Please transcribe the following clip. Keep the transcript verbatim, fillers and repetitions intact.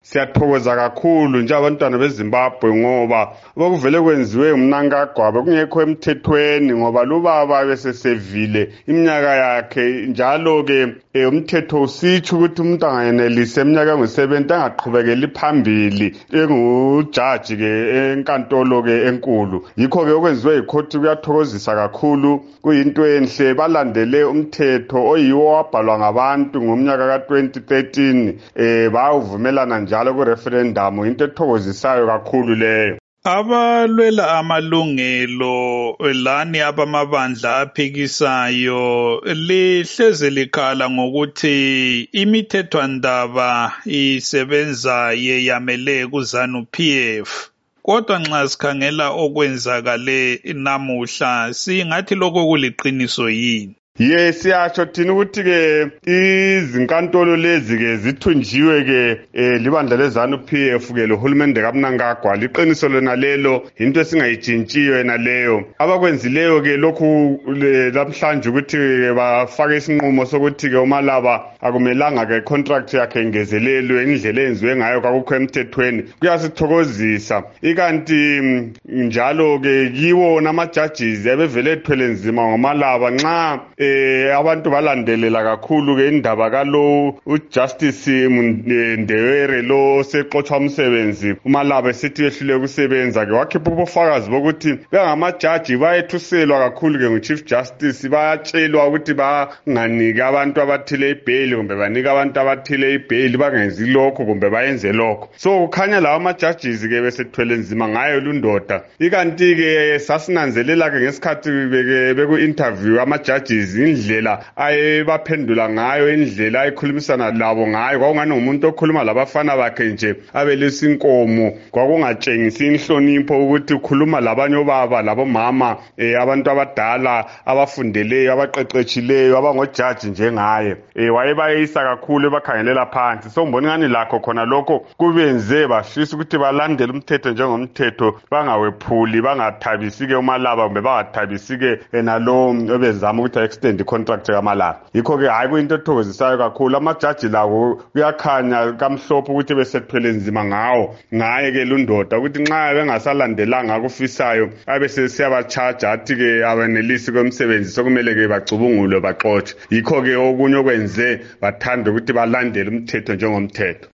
siyathokoza kakhulu nje abantwana beZimbabwe ngoba bokuvele kwenziwe uMnangagwa bekungekho emthethweni ngoba lubaba besesevile iminyaka yakhe njalo ke umthetho usitsho ukuthi umuntu angayenelise eminyaka engu-seventy angaqhubekeli phambili engujaji ke enkantolo ke enkulu. Yikho ke okwenziwe ikhoti kuyathokozisa kakhulu, kuyinto enhle, balandele umthetho oyiwo wabhalwa ngabantu ngomnyaka ka twenty thirteen eh bawuvumelana njalo ku referendum, into ethokozisayo kakhulu leyo. Abalwela amalungelo lani abamabandla aphikisayo lihleze likhala ngokuthi imithethwandaba isebenza yeyamele kuZANU P F. Kodwa nxa sikhangela okwenzakale namuhla singathi lokho kuliqiniso yini? Yes, siyasho thina ukuthi ke izinkantolo lezi ke zithunjiwe ke libandla leZANU P F ke lohulumende kaMnangagwa. Liqiniso lona lelo into esingayitshintshiyo yena leyo abakwenzileyo ke lokhu lamhlanje ukuthi bafake isinqumo sokuthi ke uMalaba akumelanga ke contract yakhe ingezelelwe indlela enziwe ngayo kakukho emthethweni. Kuyasithokozisa ikanti njalo ke kiwo nama judges ebevele ethwele nzima ngoMalaba nxa eh abantu balandelela kakhulu ke indaba kalo uJustice Ndewere lo seqothwa umsebenzi uMalaba sithi yehlule ukusebenza ke wakhipha ubufakazi bokuthi bengamajaji bayethuselwa kakhulu ke nguChief Justice, bayatshelwa ukuthi banganiki abantu abathile ibail kumbe banika abantu abathile ibail bangenzi lokho kumbe bayenze lokho. So kukhanya lawa ama-judges ke besethwele nzima ngayo lundoda, ikanti ke sasinanzelela ke ngesikhathi beku interview ama-judges indlela ayebaphendula ngayo, indlela ayikhulumisana labo ngayo kwakungani umuntu okhuluma labafana bakhe nje abelesinkomo, kwakungatshengisi inhlonipho ukuthi ukhuluma labanye obaba labomama eh abantu abadala abafundeleyo abaqeqetshileyo abangojaji njengaye. Eh wayebayisa kakhulu ebakhangelela phansi. So ngibona ngani lakho khona lokho kubenze bashisa ukuthi balandele umthetho njengomthetho, bangawephuli, bangathabisi ke uMalaba kumbe bangathabisi ke nalo obezama ukuthi extend contract kaMalaba. Yikho ke hayi kuyinto ethokozisayo kakhulu. Amajaji lawo kuyakhanya kamhlophe ukuthi besethwele nzima ngawo ngaye ke lundoda ukuthi nxa bengasalandelanga akufisayo abese siyabachaja athi ke abenelisi kwemsebenzi sokumele ke bacubungule baxoxe. Yikho ke okunye okwenze bathanda ukuthi balandele umthetho njengomthetho.